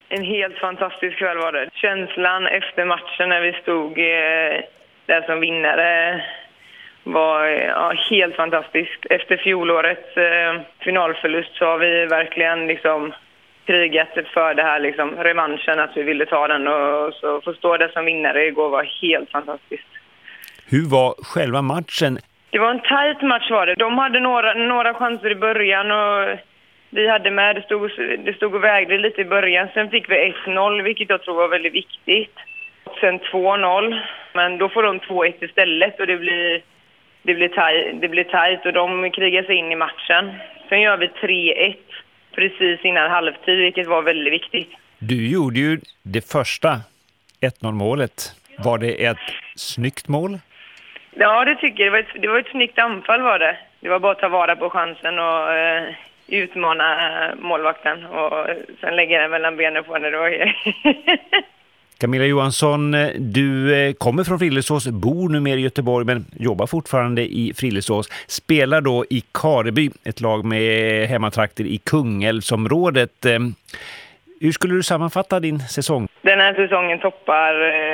En helt fantastisk kväll var det. Känslan efter matchen när vi stod där som vinnare var helt fantastiskt. Efter fjolårets finalförlust så har vi verkligen liksom krigat för det här liksom, revanschen, att vi ville ta den, och så få stå där som vinnare igår var helt fantastiskt. Hur var själva matchen? Det var en tajt match var det. De hade några chanser i början och vi hade med. Det stod och vägde lite i början. Sen fick vi 1-0, vilket jag tror var väldigt viktigt. Sen 2-0, men då får de 2-1 istället och det blir tajt och de krigar sig in i matchen. Sen gör vi 3-1 precis innan halvtid, vilket var väldigt viktigt. Du gjorde ju det första 1-0-målet. Var det ett snyggt mål? Ja, det tycker jag. Det var ett snyggt anfall var det. Det var bara att ta vara på chansen och utmana målvakten och sen lägga den mellan benen på henne. Camilla Johansson, du kommer från Frillesås, bor nu mer i Göteborg men jobbar fortfarande i Frillesås. Spelar då i Kareby, ett lag med hemmatrakter i Kungälvsområdet. Hur skulle du sammanfatta din säsong? Den här säsongen toppar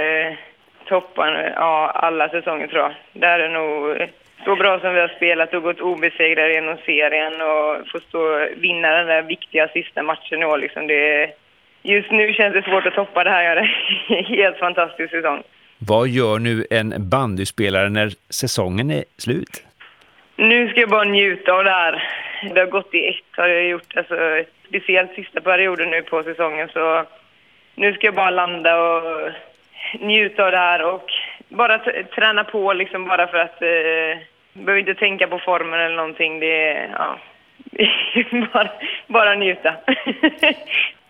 alla säsonger tror jag. Det är nog så bra som vi har spelat och gått obesegrade genom serien och få vinna den där viktiga sista matchen i år. Liksom just nu känns det svårt att toppa det här. Det är helt fantastisk säsong. Vad gör nu en bandyspelare när säsongen är slut? Nu ska jag bara njuta av det här. Det har gått i ett har jag gjort. Alltså, speciellt sista perioden nu på säsongen. Så nu ska jag bara landa och njuta av det här och bara träna på liksom, bara för att behöver inte tänka på formen eller någonting. Det är bara njuta.